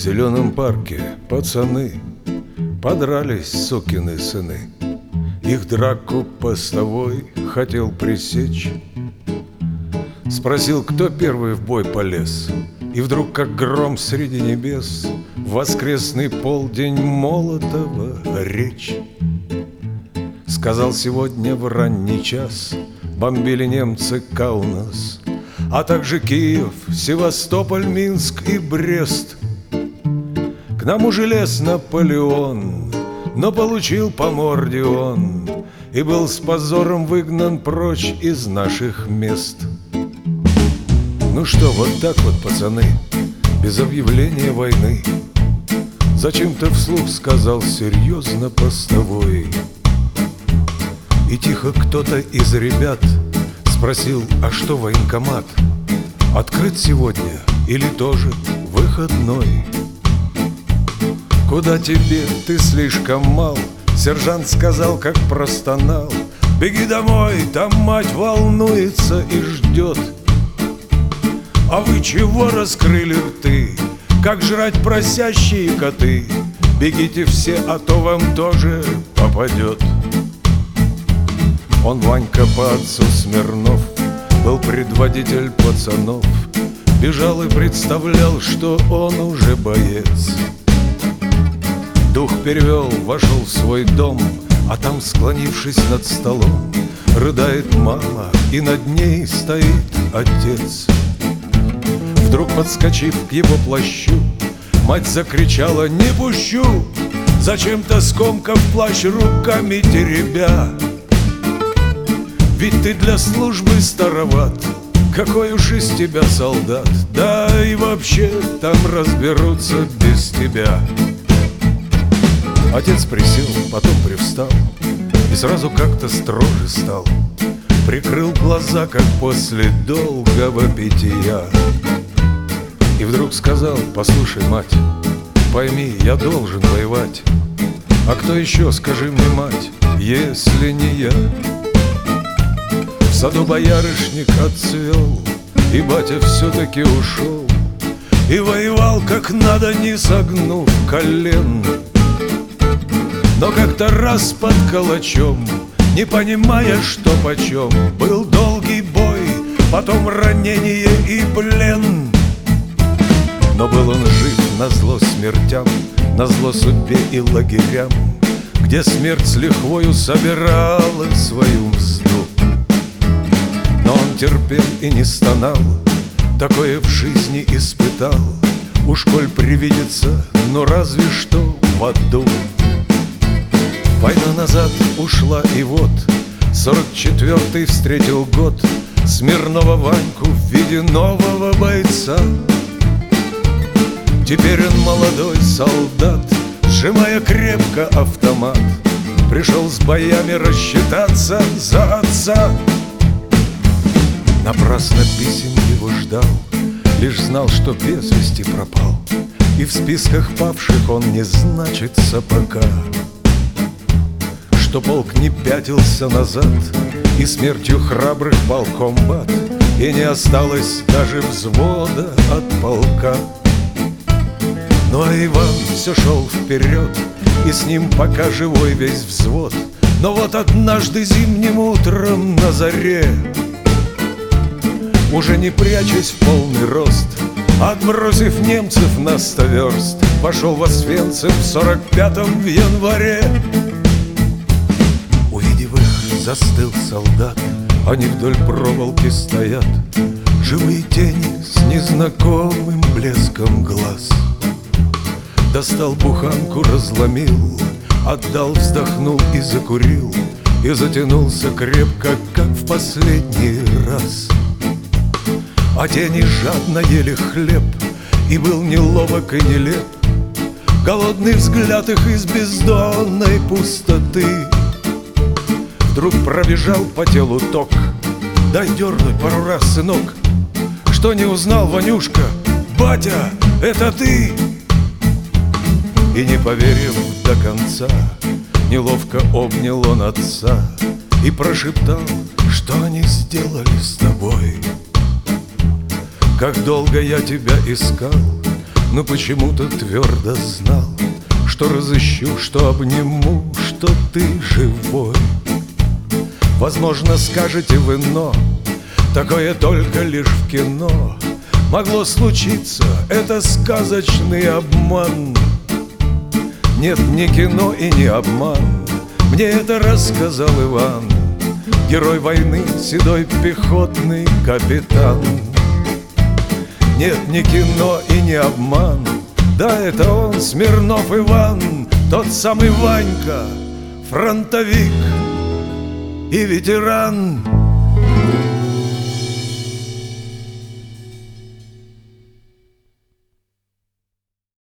зеленом парке пацаны подрались, сукины сыны. Их драку постовой хотел пресечь. Спросил, кто первый в бой полез, и вдруг, как гром среди небес, в воскресный полдень Молотова речь. Сказал: сегодня в ранний час бомбили немцы Каунас, а также Киев, Севастополь, Минск и Брест. К нам уже лез Наполеон, но получил по морде он и был с позором выгнан прочь из наших мест. Ну что, вот так вот, пацаны, без объявления войны, зачем-то вслух сказал серьезно постовой. И тихо кто-то из ребят спросил: а что военкомат? Открыт сегодня или тоже выходной? Куда тебе, ты слишком мал, сержант сказал, как простонал: беги домой, там мать волнуется и ждет. А вы чего раскрыли рты, как жрать просящие коты? Бегите все, а то вам тоже попадет. Он, Ванька по отцу Смирнов, был предводитель пацанов, бежал и представлял, что он уже боец. Дух перевел, вошел в свой дом, а там, склонившись над столом, рыдает мама, и над ней стоит отец. Вдруг, подскочив к его плащу, мать закричала: не пущу! Зачем-то скомкав плащ руками теребя. Ведь ты для службы староват, какой уж из тебя солдат, да и вообще там разберутся без тебя. Отец присел, потом привстал и сразу как-то строже стал, прикрыл глаза, как после долгого питья, и вдруг сказал: послушай, мать, пойми, я должен воевать. А кто еще, скажи мне, мать, если не я? В саду боярышник отцвел, и батя все-таки ушел, и воевал как надо, не согнув колен. Но как-то раз под калачом, не понимая, что почем, был долгий бой, потом ранение и плен. Но был он жив назло смертям, назло судьбе и лагерям, где смерть с лихвою собирала свою мзду. Но он терпел и не стонал, такое в жизни испытал, уж коль привидится, но разве что в аду. Война назад ушла, и вот 44-й встретил год Смирнова Ваньку в виде нового бойца. Теперь он молодой солдат, сжимая крепко автомат, пришел с боями рассчитаться за отца. Напрасно писем его ждал, лишь знал, что без вести пропал, и в списках павших он не значится пока. Что полк не пятился назад, и смертью храбрых пал комбат, и не осталось даже взвода от полка. Ну а Иван все шел вперед, и с ним пока живой весь взвод. Но вот однажды зимним утром на заре, уже не прячась в полный рост, отбросив немцев на 100 верст, пошел в Освенцим в 45-м в январе. Увидев их, застыл солдат, они вдоль проволоки стоят, живые тени с незнакомым блеском глаз. Достал буханку, разломил, отдал, вздохнул и закурил, и затянулся крепко, как в последний раз. А тени жадно ели хлеб, и был неловок и нелеп голодный взгляд их из бездонной пустоты. Вдруг пробежал по телу ток: дай дернуть пару раз, сынок. Что не узнал, Ванюшка? Батя, это ты! И не поверив до конца, неловко обнял он отца и прошептал: что они сделали с тобой? Как долго я тебя искал, но почему-то твердо знал, что разыщу, что обниму, что ты живой. Возможно, скажете вы, но такое только лишь в кино могло случиться, это сказочный обман. Нет, не кино и не обман, мне это рассказал Иван, герой войны, седой пехотный капитан. Нет, не кино и не обман, да, это он, Смирнов Иван, тот самый Ванька, фронтовик и ветеран.